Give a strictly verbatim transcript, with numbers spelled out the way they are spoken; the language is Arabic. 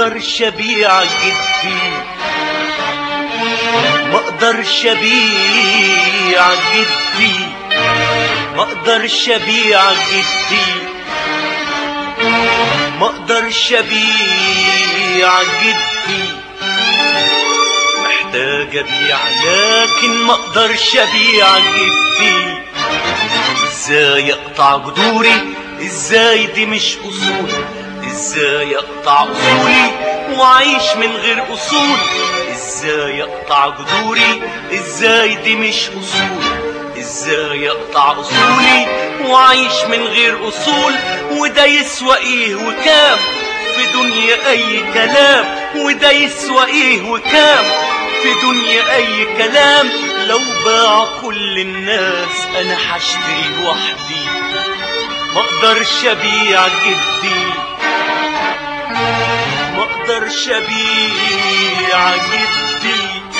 اقدرش ابيع جدي، ما اقدرش ابيع جدي، ما اقدرش ابيع جدي، ما اقدرش ابيع جدي. محتاج ابيع لكن ما اقدرش ابيع جدي. ازاي اقطع جذوري؟ ازاي دي مش اصول؟ ازاي اقطع اصولي واعيش من غير اصول؟ ازاي اقطع جذوري؟ ازاي دي مش اصول؟ ازاي اقطع اصولي واعيش من غير اصول؟ وده يسوى ايه وكام في دنيا اي كلام؟ وده يسوى ايه وكام في دنيا اي كلام؟ لو باع كل الناس انا هشتري لوحدي. ما اقدرش ابيع جدي، ما اقدرش ابيع جدي،